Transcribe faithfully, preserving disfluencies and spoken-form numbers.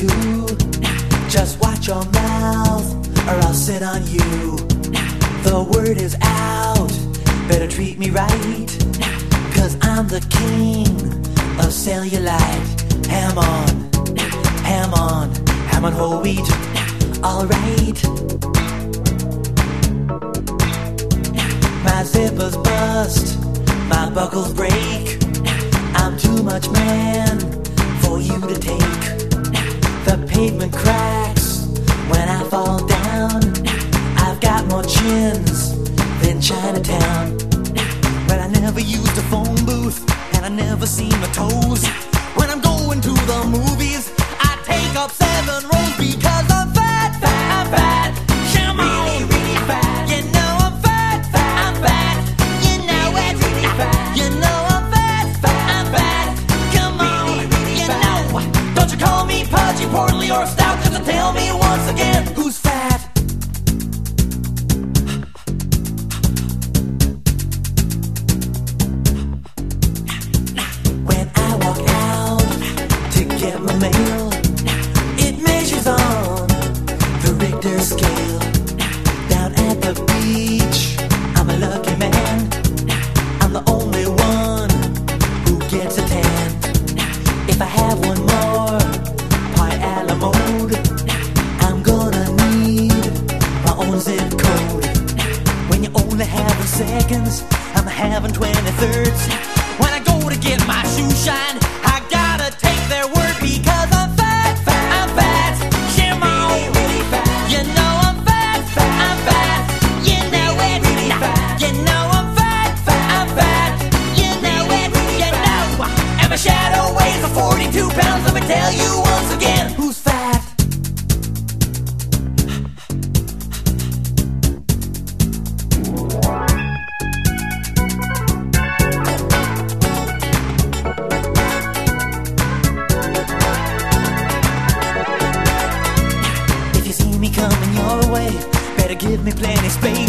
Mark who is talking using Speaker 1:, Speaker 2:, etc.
Speaker 1: too. Just watch your mouth, or I'll sit on you. The word is out, better treat me right, 'cause I'm the king of cellulite. Ham on, ham on, ham on whole wheat. Alright. My zippers bust, my buckles break. I'm too much man for you to take. The pavement cracks when I fall down. I've got more chins than Chinatown. But I never used a phone booth, and I never seen my toes. When I'm going to the movies, I take up seven rows because I'm fat, fat, I'm fat. Come on, really, really fat. You know I'm fat, fat, I'm fat. You know it, really fat. You know I'm fat, fat, I'm fat. Come on, really, really you fat. Know. Don't you call me pudgy, portly, or stout, just to tell me once again who's fat. When I walk out to get my mail, it measures on the Richter scale. Down at the beach, I'm a lucky man. I'm the only one who gets a tan. If I have one more pie a la mode, I'm gonna need my own zip code. When you only having seconds, I'm having twenty-thirds. When I go to get my shoe shine, I gotta take their word because I'm fat, fat, I'm fat. Come on, really, really fat. You know I'm fat, fat, I'm fat. You know it, really fat. You know I'm fat, fat, I'm fat. You know it, you know. And my shadow weighs forty-two pounds. Let me tell you once again who's fat. If you see me coming your way, better give me plenty space.